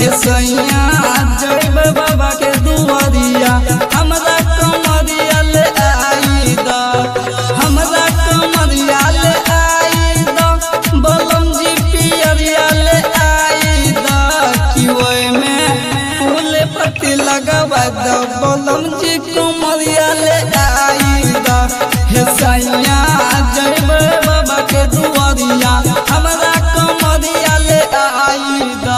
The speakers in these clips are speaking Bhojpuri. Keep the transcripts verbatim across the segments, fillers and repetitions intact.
हे सैया जब बाबा के दुआरिया हमरा कमरिया ले आई दा हमरा कमरिया ले आई दा बलम जी पियरिया ले आई दा कि ओय में फूल पत्ती लगावा दा बलम जी कमरिया ले आई दा हे सैया जब बाबा के दुआरिया हमरा कमरिया ले आई दा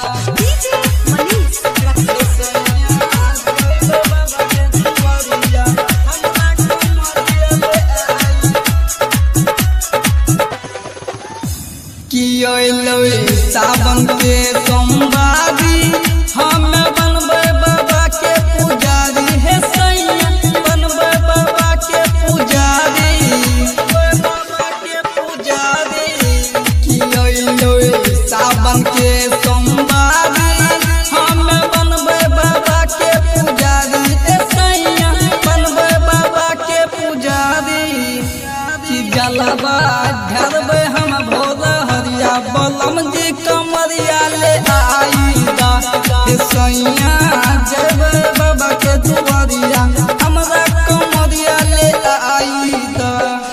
सावन के सोमवारी हम बनबे बाबा के पुजारी हे सैया बनबे बाबा के पुजारी बाबा के पुजारी कि सावन के सोमवारी हम बनबे बाबा के पुजारी हे सैया बनबे बाबा के पुजारी कि जलवा ढरबे हम भोला हरिया बलम जी कमरिया ले आई दा हे सैया जब बाबा के दुआरिया हमरा कमरिया ले आई दा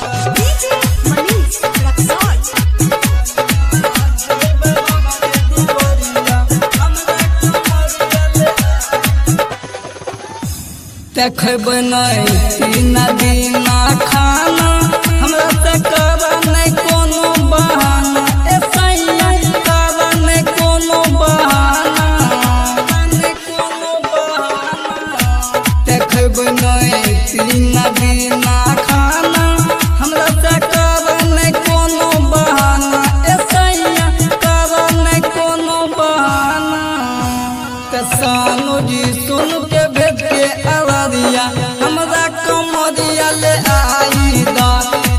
देखब नहीं तीन दिना खाना हमरा से कर नहीं कोनो बहाना ए सैया कर नहीं कोनो बहाना नहीं कोनो बहाना देखब नहीं तीन दिना खाना हमरा से कर नहीं कोनो बहाना ए सैया कर नहीं कोनो बहाना ते सानू जी सुन के भेज के अवरिया हमरा कमरिया ले आई दा।